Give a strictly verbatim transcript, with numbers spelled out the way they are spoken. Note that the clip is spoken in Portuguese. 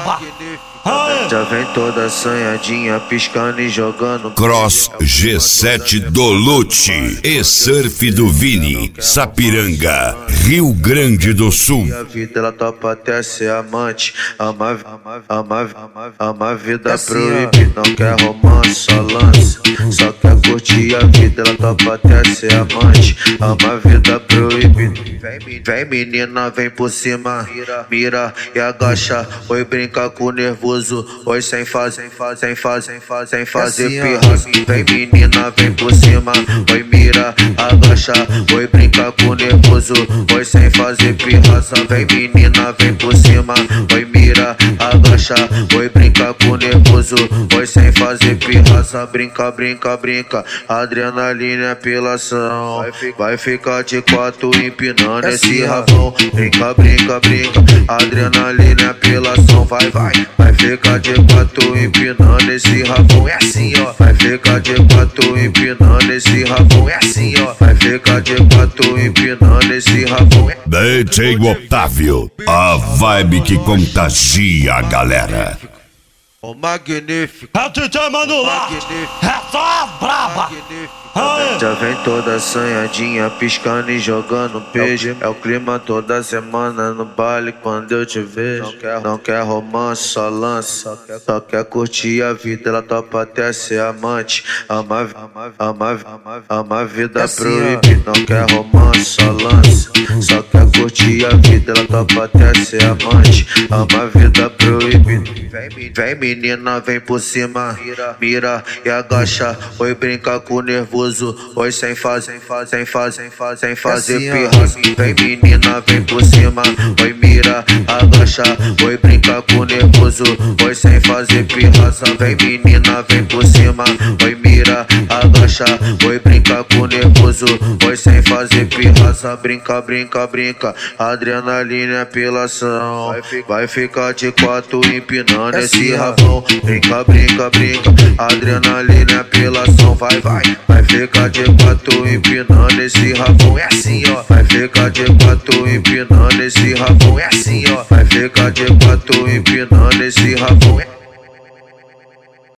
brava. Já vem toda assanhadinha, piscando e jogando. Cross G sete do Lute e Surf do Vini, Sapiranga, Rio Grande do Sul. A vida ela topa até ser amante. Ama, ama, ama, ama, ama a vida proibida. Não quer romance, só lance. Só quer curtir a vida, ela topa até ser amante. Ama a vida proibida. Vem, vem menina, vem por cima. Mira e agacha. Oi, brinca com o nervoso. Oi, sem fazer, sem fazer, sem fazer, sem fazer, sem fazer pirra. Vem menina, vem por cima. Oi, mira, agacha. Oi, brinca com o nervoso. Oi, sem fazer pirraça. Vem menina, vem por cima. Oi, mira, agacha. Oi, brinca com o nervoso. Oi, sem fazer pirraça. Brinca, brinca, brinca. Adrenalina é apelação. Vai ficar de quatro empinando esse rabão. Brinca, brinca, brinca. Adrenalina é apelação. Vai, vai. Vai ficar de quatro empinando esse rabão. É assim, ó. Vai ficar de quatro empinando esse rabão. É assim, ó. Vai ficar de quatro empinando esse rabão. D J Otávio, a vibe que contagia a galera. O magnífico. É o D J Manula. É só as braba. Já vem toda assanhadinha, piscando e jogando peixe. É o clima toda semana no baile quando eu te vejo. Não quer, não quer romance, só lance. Só quer, só quer curtir a vida, ela topa até ser amante. Ama, ama, ama, ama, ama a vida proibida. Não quer romance, só lance. Só quer curtir a vida, ela topa até ser amante. Ama a vida proibida. Vem, vem menina, vem por cima. Mira e agacha. Oi, brinca com o nervoso. Oi, sem fazer, sem fazer, sem fazer, sem fazer, sem fazer pirraça. Vem menina, vem por cima. Oi, mira, agacha. Oi, brinca com o nervoso. Oi, sem fazer pirraça. Vem menina, vem por cima. Oi, mira, agacha. Oi, brinca com o nervoso. Oi, sem fazer pirraça. Brinca, brinca, brinca. Adrenalina é apelação. Vai ficar de quatro empinando esse rabão. Brinca, brinca, brinca. Adrenalina é apelação. Vai, vai. Vai ficar de quatro empinando esse rabão. É assim, ó. Vai ficar de quatro empinando esse rabão. É assim, ó. Vai ficar de quatro empinando esse rabão.